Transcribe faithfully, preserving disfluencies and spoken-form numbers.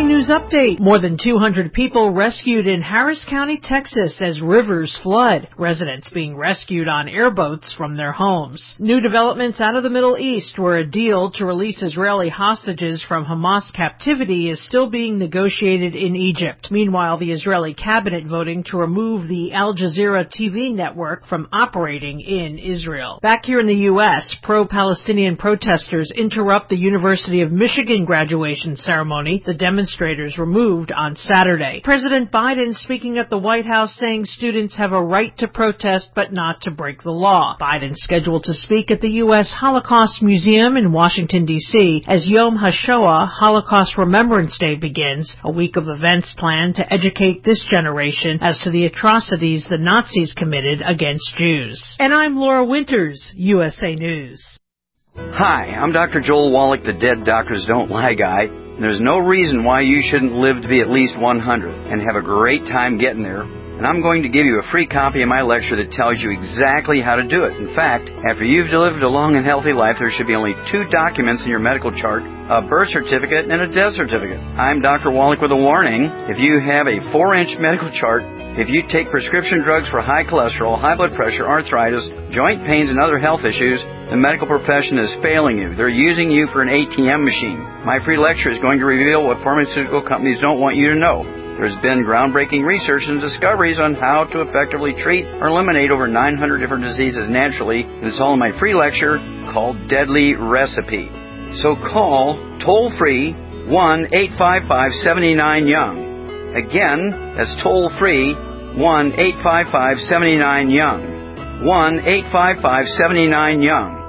A News Update. More than two hundred people rescued in Harris County, Texas as rivers flood. Residents being rescued on airboats from their homes. New developments out of the Middle East, where a deal to release Israeli hostages from Hamas captivity is still being negotiated in Egypt. Meanwhile, the Israeli cabinet voting to remove the Al Jazeera T V network from operating in Israel. Back here in the U S, pro-Palestinian protesters interrupt the University of Michigan graduation ceremony. The demonstrators were moved on Saturday. President Biden speaking at the White House saying students have a right to protest but not to break the law. Biden scheduled to speak at the U S Holocaust Museum in Washington, D C as Yom HaShoah, Holocaust Remembrance Day, begins, a week of events planned to educate this generation as to the atrocities the Nazis committed against Jews. And I'm Laura Winters, U S A News. Hi, I'm Doctor Joel Wallach, the Dead Doctors Don't Lie guy. There's no reason why you shouldn't live to be at least one hundred and have a great time getting there. And I'm going to give you a free copy of my lecture that tells you exactly how to do it. In fact, after you've lived a long and healthy life, there should be only two documents in your medical chart, a birth certificate and a death certificate. I'm Doctor Wallach with a warning. If you have a four-inch medical chart, if you take prescription drugs for high cholesterol, high blood pressure, arthritis, joint pains, and other health issues, the medical profession is failing you. They're using you for an A T M machine. My free lecture is going to reveal what pharmaceutical companies don't want you to know. There's been groundbreaking research and discoveries on how to effectively treat or eliminate over nine hundred different diseases naturally, and it's all in my free lecture called Deadly Recipe. So call toll-free one eight five five, seven nine, young. Again, that's toll-free one eight five five, seven nine, young. one eight five five, seven nine, young.